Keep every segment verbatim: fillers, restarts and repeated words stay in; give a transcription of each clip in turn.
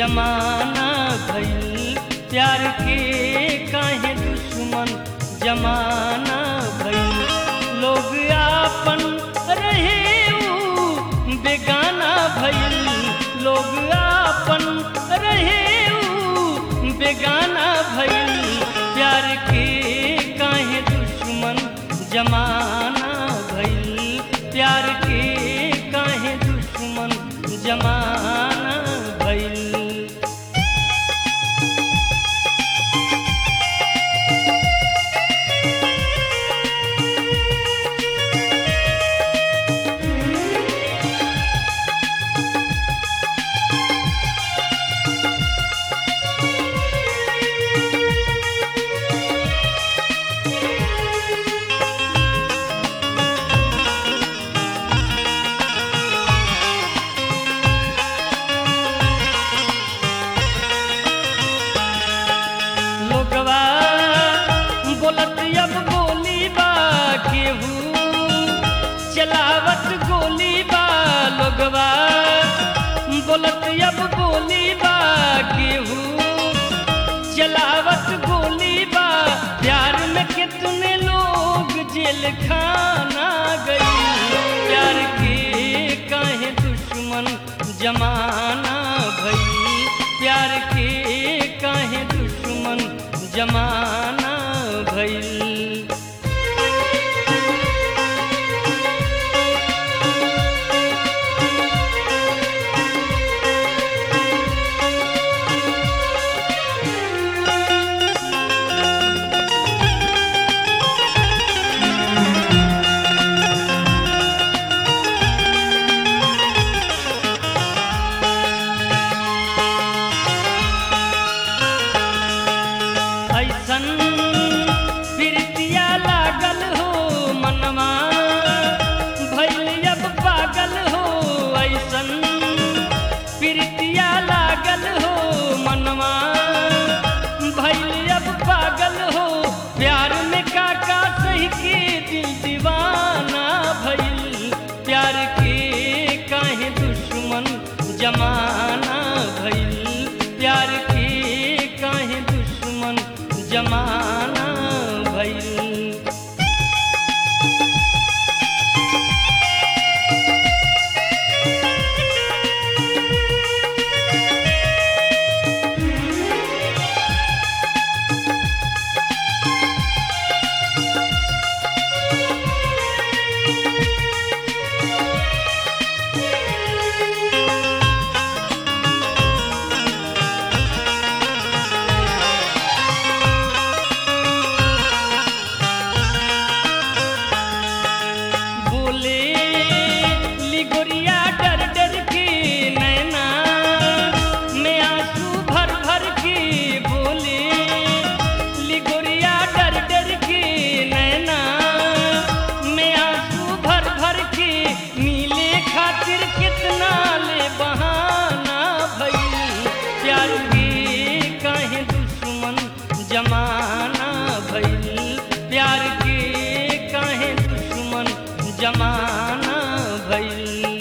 जमाना भइल, प्यार के काहे दुश्मन जमाना भइल। लोग आपन रहे ऊ बेगाना भइल, लोग आपन रहे ऊ बेगाना भइल। प्यार के काहे दुश्मन जमाना भइल, प्यार के काहे दुश्मन जमाना भइल। बोलत अब बोली बा केहू चलावत गोली बा, लोगवा बोलत अब बोली बा केहू चलावत गोली बा। प्यार में कितने लोग जेल खाना गई, प्यार के काहे दुश्मन जमाना भई, प्यार के काहे दुश्मन जमाना भइल। ऐसन प्रीतिया लागल हो मनवा भइल अब पागल हो, ऐसन प्रीतिया लागल हो मनवा भइल अब पागल हो। प्यार में काका सही के दिल दीवाना भइल, प्यार के काहे दुश्मन जमाना भइल, प्यार के काहे दुश्मन जमाना भइल। लिगोरिया डर डर के नैना में आंसू भर भर के बोले, लिगोरिया डर डर के नैना में आंसू भर भर के मिले खातिर कितना ले बहाना भइल। प्यार के काहे दुश्मन जमाना भइल, प्यार के काहे दुश्मन जमाना भइल।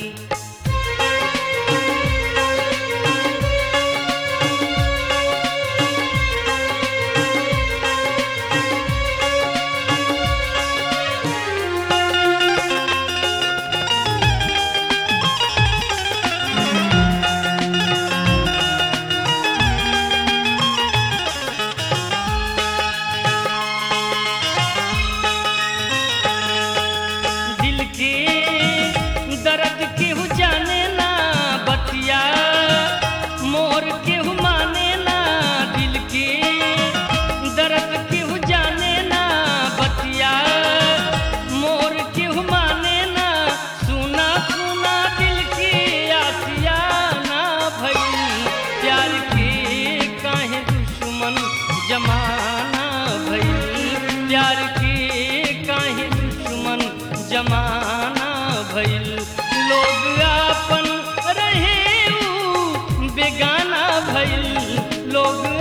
दिल के दर्द केहू जाने ना बतिया, मोर केहू माने ना, दिल के दर्द केहू जाने ना बतिया, मोर केहू माने ना। सुना सुना दिल के आसिया ना भइल, प्यार के काहे दुश्मन जमाना भइल, प्यार के काहे दुश्मन जमाना भइल। लोग आपन रहे ऊ बेगाना भइल, लोग